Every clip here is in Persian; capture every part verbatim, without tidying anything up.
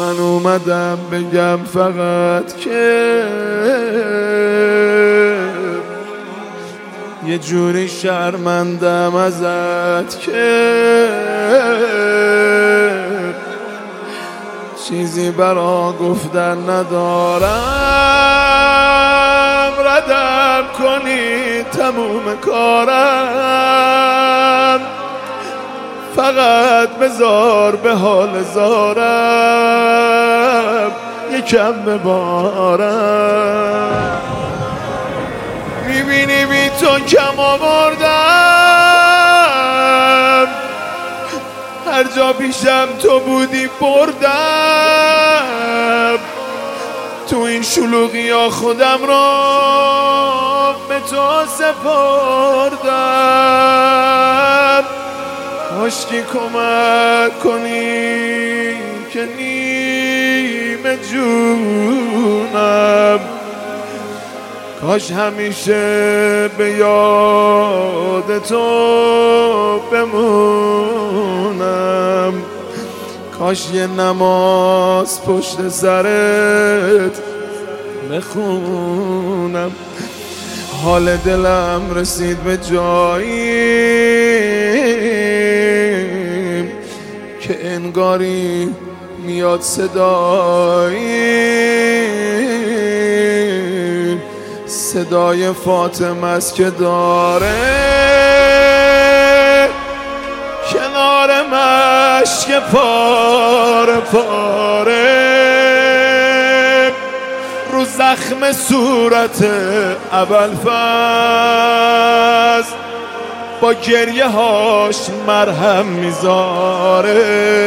من اومدم بگم فقط که یه جوری شرمندم ازت که چیزی برا گفتن ندارم، ردم کنی تموم کارم، فقط بذار به حال زارم یکم ببارم. میبینی بی تو کم آوردم، هر جا پیشم تو بودی بردم، تو این شلوغی ها خودم رو به تو سپردم. کاشکی کمک کنی که نیمه جونم، کاش همیشه به یاد تو بمونم، کاش یه نماز پشت سرت بخونم. حال دلم رسید به جایی که انگاری میاد صدایی، صدای فاطمه است که داره کنار مشک پاره پاره رو زخم صورت ابوالفضل با گریه هاش مرهم میذاره.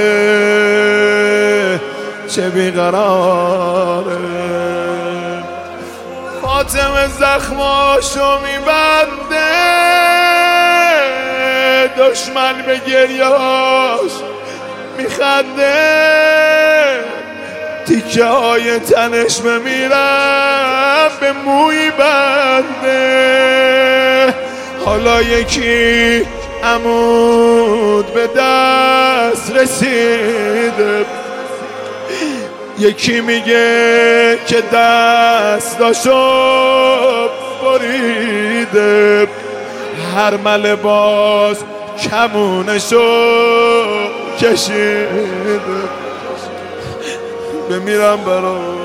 چه بیقراره فاطمه، زخماشو میبنده، دشمن به گریهاش میخنده، تیکه های تنش بمیرم به موی بنده. حالا یکی عمود به دست رسیده، یکی میگه که دستاشو بریده، هر مله باز کمونشو کشیده. بمیرم برات